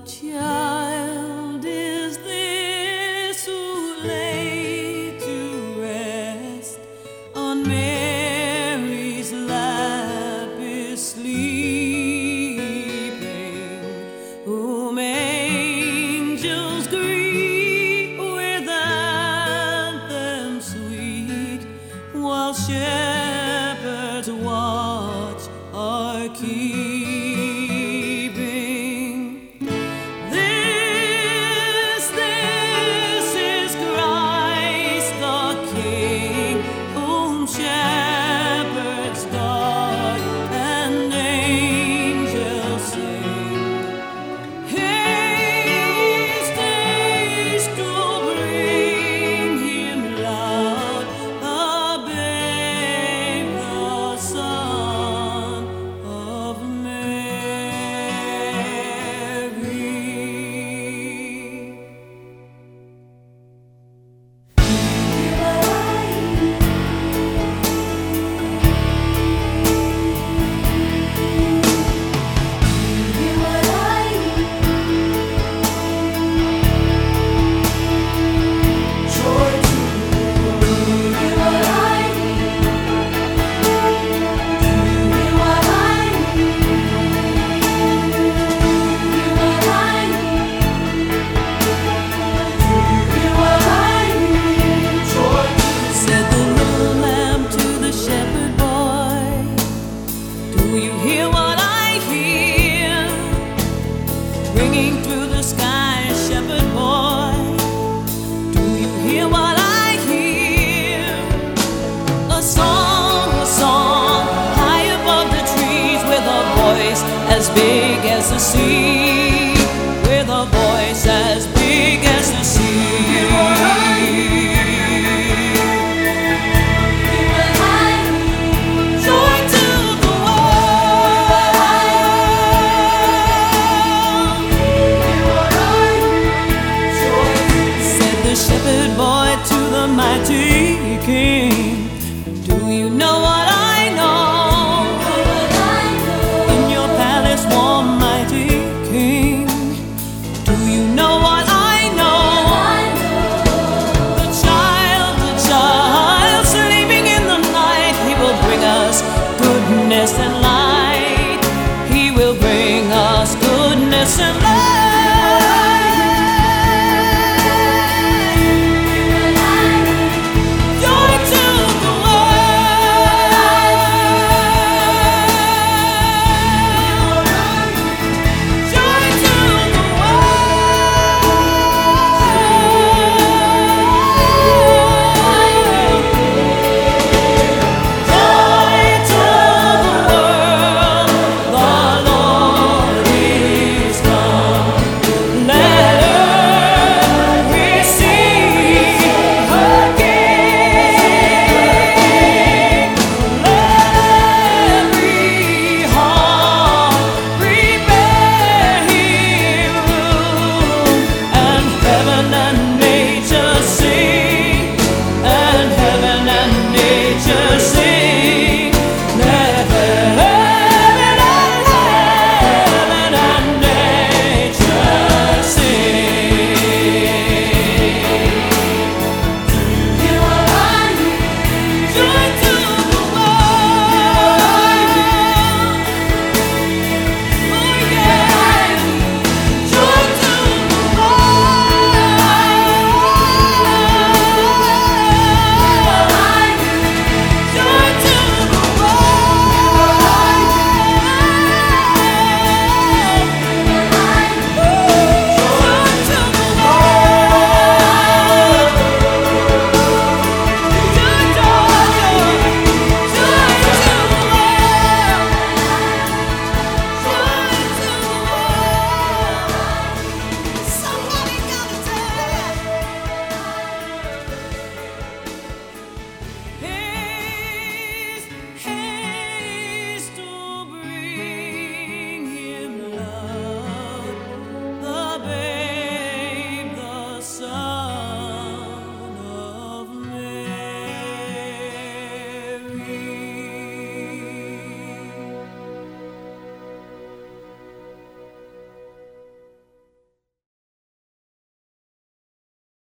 child is this who lay to rest on Mary's lap is sleeping, whom angels greet with anthems sweet, while shepherds watch are keeping. This is Christ the King, whom shepherds guard and angels sing. Haste, haste to bring him loud, the babe, the Son of Mary. Hear what I hear, ringing through the sky, shepherd boy. Do you hear what I hear? A song, high above the trees, with a voice as big as the sea, with a voice as big as the sea. Shepherd boy.